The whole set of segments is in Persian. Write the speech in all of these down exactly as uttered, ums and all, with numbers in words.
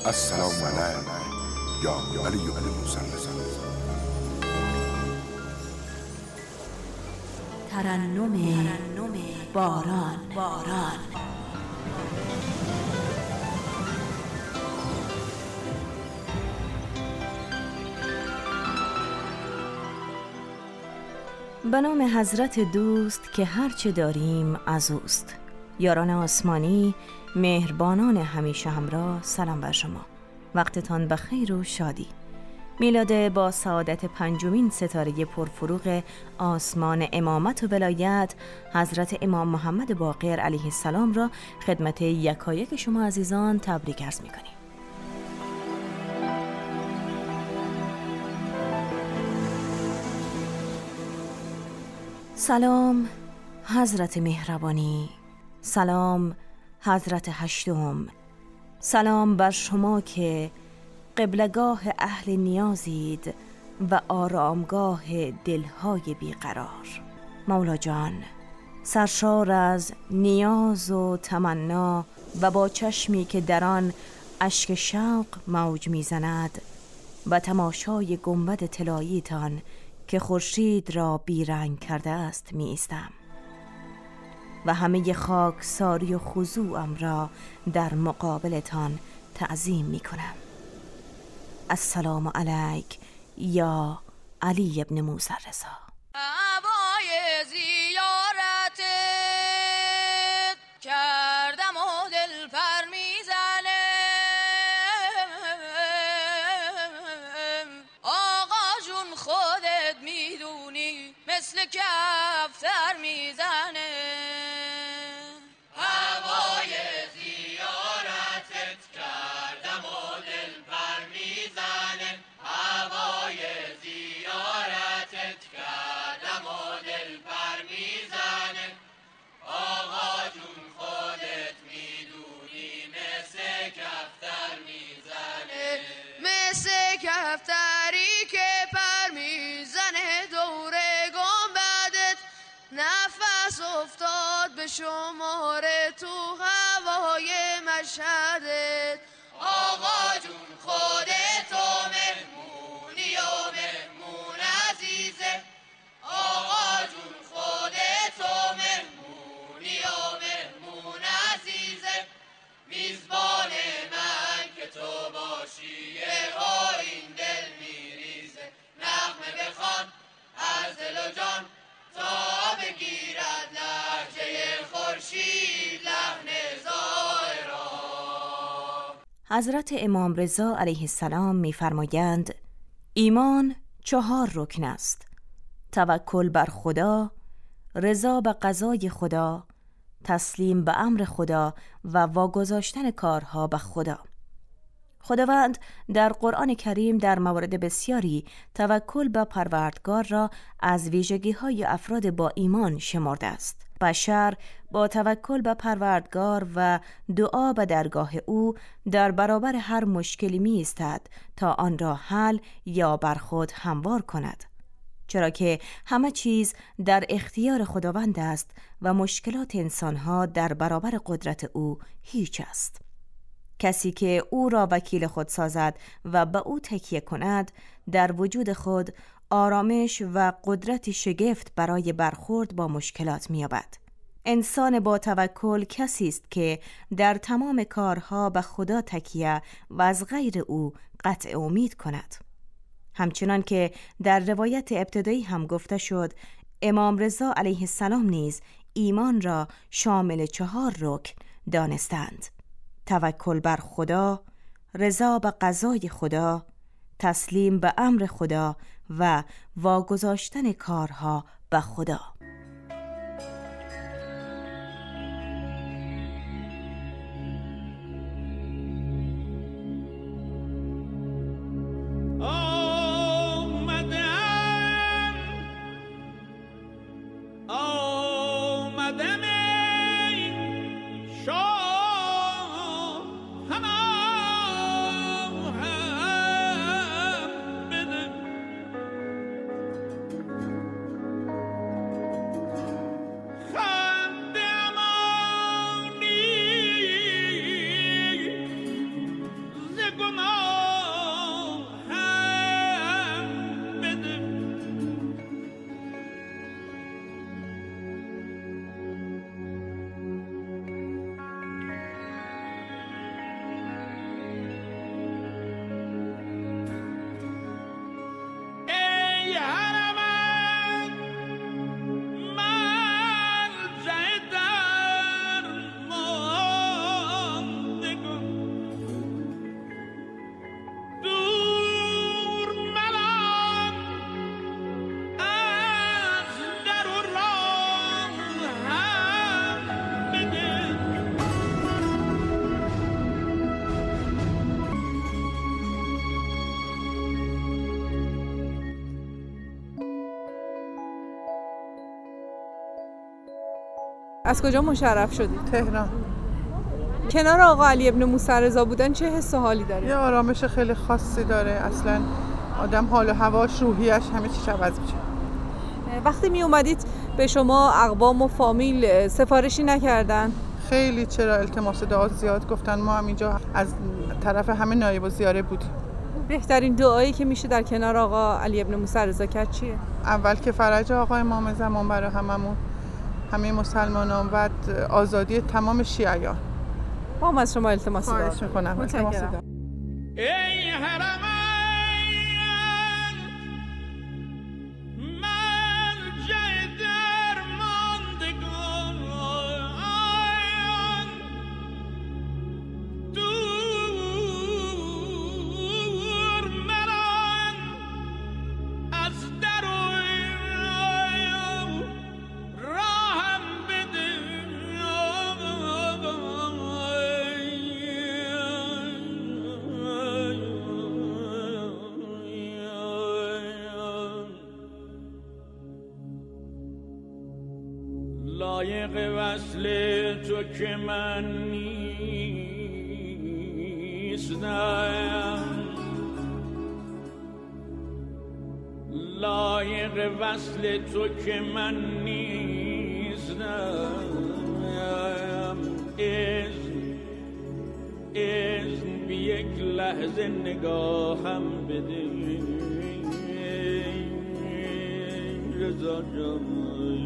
السلام علیک یا علی بن موسی رضا. ترنم باران باران به نام حضرت دوست که هرچه داریم از اوست. یاران آسمانی، مهربانان همیشه همراه، سلام بر شما. وقتتان بخیر و شادی. میلاد با سعادت پنجمین ستاره پرفروغ آسمان امامت و ولایت حضرت امام محمد باقر علیه السلام را خدمت یکایک شما عزیزان تبریک عرض می‌کنیم. سلام حضرت مهربانی، سلام حضرت هشتم، سلام بر شما که قبلگاه اهل نیازید و آرامگاه دلهای بیقرار. مولا جان، سرشار از نیاز و تمنا و با چشمی که در آن اشک شوق موج میزند و تماشای گنبد طلایی‌تان که خورشید را بیرنگ کرده است می ایستم و همه خاکساری و خضوعم را در مقابلتان تعظیم می کنم. السلام علیک یا علی ابن موسی رضا. هوای زیارتت کردم و دل پر میزنه، آقا جون خودت میدونی مثل کفتر میزنه. هوای زیارتت کردم و دل پر میزنه، هوای زیارتت کردم و دل پر میزنه، آقا جون خودت میدونی مثل کفتر میزنه، مثل کفتری که پر میزنه دوره گنبدت، نفس افتاد به شماره تو هوای مشهدت. آقا جون خودتو مهمونی و مهمون عزیزه، آقا جون خودتو مهمونی و مهمون عزیزه، میزبان من که تو باشی ها این دل میریزه، نغمه بخوان از دل و جان تا بگیرد لهجه خورشید لحن زائران. حضرت امام رضا علیه السلام می‌فرمایند ایمان چهار رکن است: توکل بر خدا، رضا به قضای خدا، تسلیم به امر خدا و واگذاشتن کارها به خدا. خداوند در قرآن کریم در موارد بسیاری توکل به پروردگار را از ویژگی‌های افراد با ایمان شمرده است. بشر با توکل به پروردگار و دعا به درگاه او در برابر هر مشکلی می ایستد تا آن را حل یا بر خود هموار کند، چرا که همه چیز در اختیار خداوند است و مشکلات انسانها در برابر قدرت او هیچ است. کسی که او را وکیل خود سازد و به او تکیه کند در وجود خود آرامش و قدرتی شگفت برای برخورد با مشکلات می‌یابد. انسان با توکل کسی است که در تمام کارها به خدا تکیه و از غیر او قطع امید کند. همچنان که در روایت ابتدایی هم گفته شد، امام رضا علیه السلام نیز ایمان را شامل چهار رکن دانستند: توکل بر خدا، رضا به قضای خدا، تسلیم به امر خدا و واگذاشتن کارها به خدا. از کجا مشرف شدید؟ تهران. کنار آقا علی ابن موسی رضا بودن چه حس و حالی داره؟ یه آرامش خیلی خاصی داره. اصلا آدم حال و هواش، روحیش، همه چیش عوض میشه. وقتی می اومدید به شما اقوام و فامیل سفارشی نکردن؟ خیلی چرا التماس دعا زیاد گفتن. ما هم اینجا از طرف همه نایب و زیاره بودیم. بهترین دعایی که میشه در کنار آقا علی ابن موسی رضا کرد چیه؟ اول که فرج آقا امام زمان برای هممون، همه مسلمانان و آزادی تمام شیعیان. با هم از شما التماس دعا. خواهش میکنم. التماس دعا. ای حرمین مرجع درماندگان، دور مران از در و راهم بده. لایق وصل تو که من نیستم، لایق وصل تو که من نیستم. اذن اذن بی یک لحظه نگاهم بده رضا جان.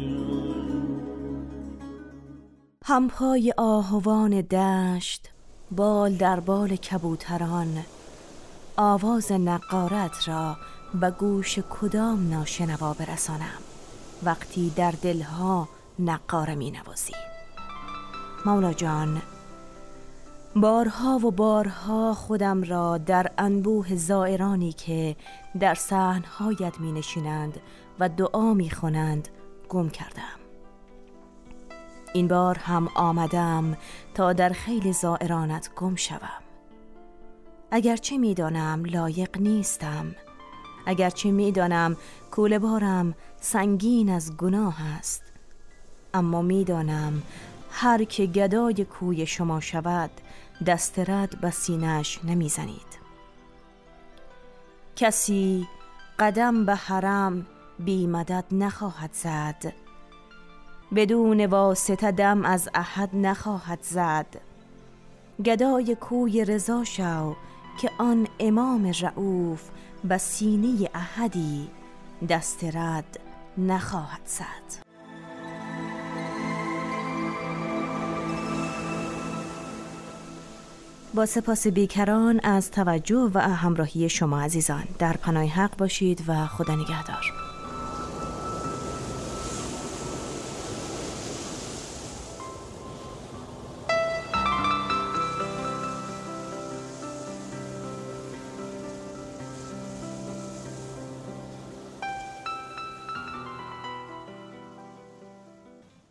همپای آهوان دشت، بال در بال کبوتران، آواز نقارت را به گوش کدام ناشنوا برسانم وقتی در دلها نقاره می نوازی. مولا جان، بارها و بارها خودم را در انبوه زائرانی که در صحن‌هایت می نشینند و دعا می خوانند گم کردم. این بار هم آمدم تا در خیل زائرانت گم شوم. اگرچه می دانم لایق نیستم، اگرچه می دانم کوله بارم سنگین از گناه است، اما می دانم هر که گدای کوی شما شود دست رد به سینه‌اش نمی زنید. کسی قدم به حرم بی مدد نخواهد زد، بدون واسطه دم از احد نخواهد زد. گدای کوی رضا شو که آن امام رؤوف به سینه احدی دست رد نخواهد زد. با سپاس بیکران از توجه و همراهی شما عزیزان، در پناه حق باشید و خدا نگهدار.